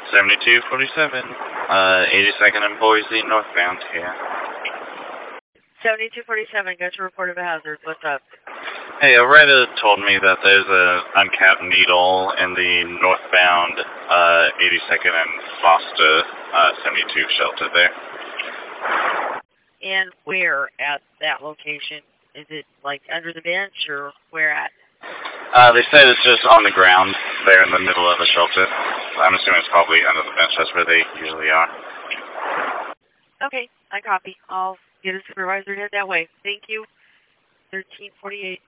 7247, 82nd and Boise, northbound here. 7247, got your report of a hazard. What's up? Hey, a writer told me that there's an uncapped needle in the northbound 82nd and Foster 72 shelter there. And where at that location? Is it like under the bench or where at? They said it's just on the ground there in the middle of the shelter. I'm assuming it's probably under the bench. That's where they usually are. Okay, I copy. I'll get a supervisor to head that way. Thank you. 1348.